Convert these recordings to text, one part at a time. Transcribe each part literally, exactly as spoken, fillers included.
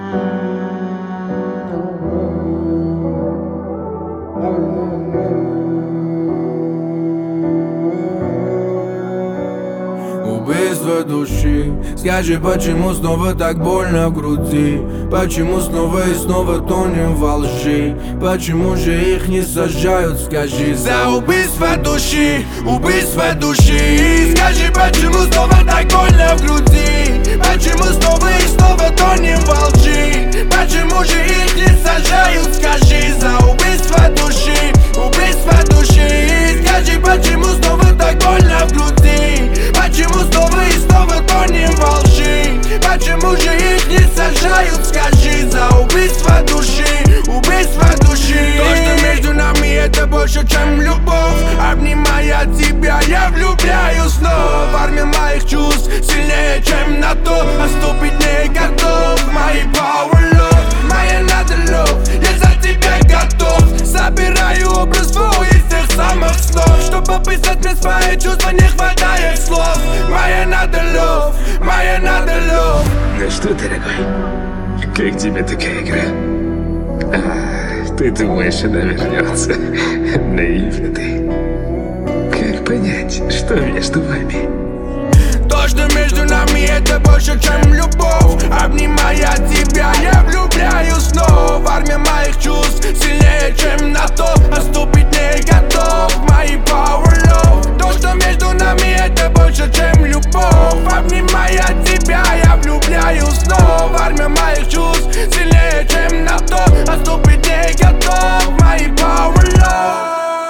Убийство души. Скажи, почему снова так больно в груди? Почему снова и снова тонем во лжи? Почему же их не сажают, скажи? За убийство души, убийство души. Скажи, почему снова так больно в груди? Почему снова и снова тонем во лжи? Почему же их не сажают, скажи? За убийство души, убийство души. Скажи, почему снова так больно в груди? Почему снова и снова тонем во лжи? Почему же их не сажают, скажи? За убийство души, убийство души. То, что между нами, это больше, чем любовь. Обнимая тебя, я влюбляюсь снова. Армия моих чувств сильнее, чем на то. Отступить не готов. Мои power love, моя надо love. Я за тебя готов. Собираю образ твой из тех самых снов. Чтобы описать мне свои чувства, не хватает слов. Моя надо love, моя надо love. Ну что, дорогой, как тебе такая игра? А, ты думаешь, она вернется? Наивный ты. Как понять, что между вами? То, что между нами, это больше, чем любовь. Обнимая тебя, я влюбляюсь снова. Армия моих чувств сильнее, чем на то. Отступить не готов. Мои power love. То, что между нами, это больше, чем любовь. Обнимая тебя, я влюбляюсь снова. Армия моих чувств сильнее, чем на то. Отступить не готов. Мои power love.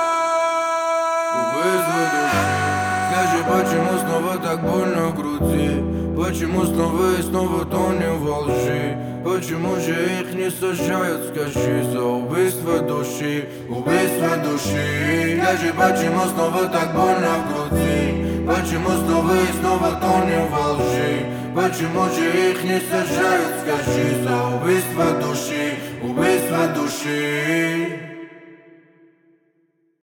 Скажи, почему снова так больно в груди? Почему снова и снова тонем во лжи? Почему же их не сажают, скажи? За убийство души, убийство души. Скажи, почему снова так больно в груди? Почему снова и снова тонем во лжи? Почему же их не сажают, скажи? За убийство души, убийство души.